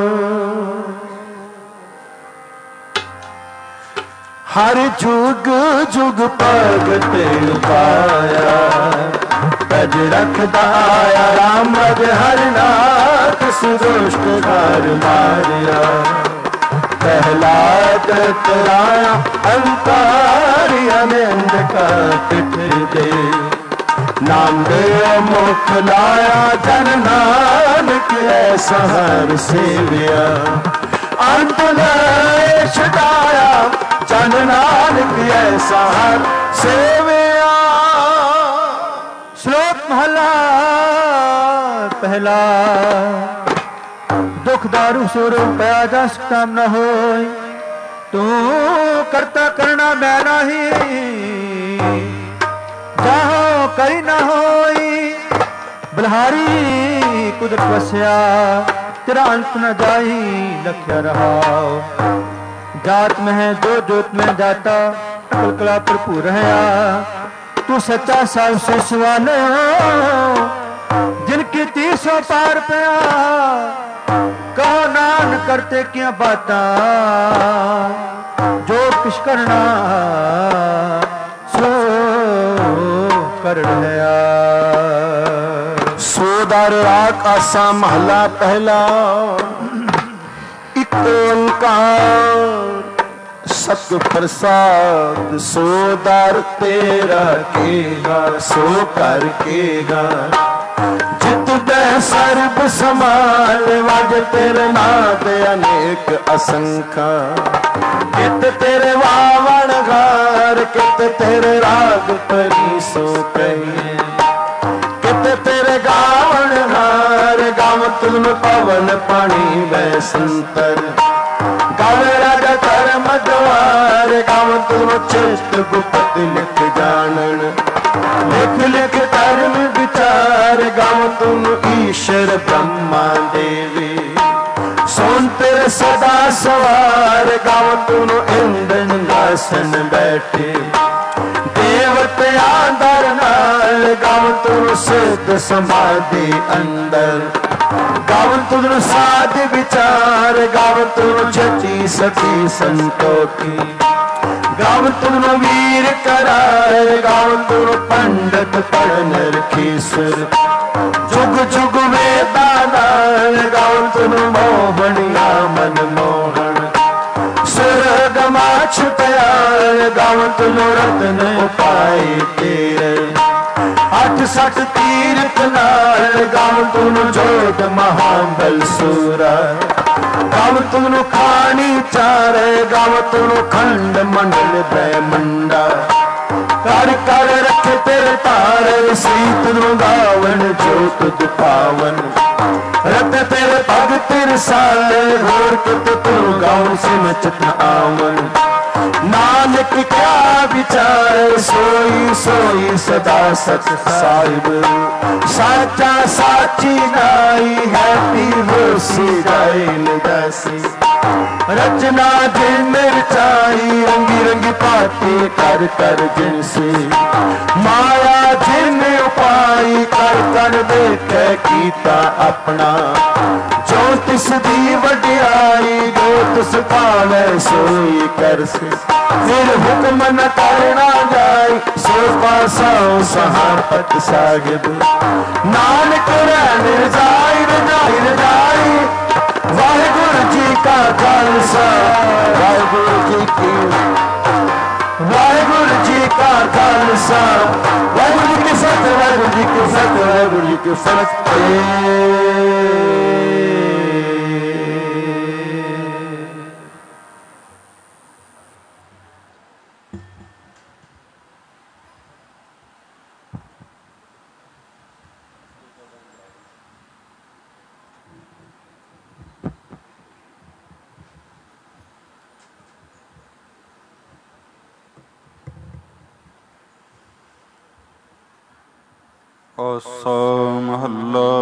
हर जुग जुग भगत पाया, तज रखदा आया राम हर नाथ। सुदुष्ट घर मारिया, प्रहलाद तराया अंतारी अनंद का पिठ दे। नाम दे मुख लाया जन नानक ऐसा हर सेविया। अंत लय छुटाया जन नानक ऐसा हर सेविया। श्लोक महला पहला। दुख दारू सुर पया जस काम न होय, तू करता करना मैं नहीं। चाहो करी न होई, बलहारी कुदरत वस्या। तेरा अंत न जाई लख्या रहा। जात में है जो जोत में जाता, अकल कला भरपूर है। तू सच्चा साहिब से सवालो जिनकी तीर सौ पार पया कहो नान करते क्या बाता जो किश करना सो कर लिया। सोदार राग आसा महला पहला एक ओंकार सत प्रसाद सोदार तेरा केगा सो कर केगा जित दे सर्ब समाल वज तेरे नाद अनेक असंखा कित तेरे वावण घार कित तेरे राग परी सो कहिए कित तेरे गावण हार गाव तुम पवन पानी वैसंतर गावे राजा धर्म द्वार गाव तुम चेष्ट गुप्त लिख जानन लिख लिख धर्म विचार गाव तुम ईश्वर ब्रह्मा देवी सोन तेरे सदा सवार गाव तुम इंद्र सिंहासन बैठे देवते आदर नाल गाव तुम सिद्ध समाधि अंदर गाव तुम साध विचार गाव तुम छठी सखी संतोखी गाव तुम वीर करार गाव तुम पंडित पढ़ खीसर जुग जुग वेदा नाल गाव तुम मोहनिया मन मोहन सुरगमा छुटयाल गाव तुम रतन उपाय तेरे अठ सठ तीर्थ नाल गाव तुम जोत महाबल सूरा गाव तुम खानी चारे गाव तुम खंड मंडल ब्रह्मंडा कर कर रखे तेरे तारे श्री तुम गावन जोत दुपावन रत तेरे भगत रसाले घोर कित तुम गाँव सिमचत आवन नानक क्या विचार सोई सोई सदा सच साहिब साचा साची नाई है पीर सी गायल दासी रचना जिन रचाई रंगी रंगी पाती कर कर जिनसे माया जिन उपाई कर कर देखे कीता अपना जो तिस दी वडियाई जो तिस पावे सोई कर से फिर हुक्म न करना जाए सो पासाओ सहापत सागिब नानक निर्जाई रजाई रजाई वाहिगुरु जी का खालसा वाहिगुरु जी की वाहिगुरु जी का खालसा वाहिगुरु जी की फतह वाहिगुरु जी की फतह वाहिगुरु जी की फतह। ਆਸਾ ਮਹੱਲਾ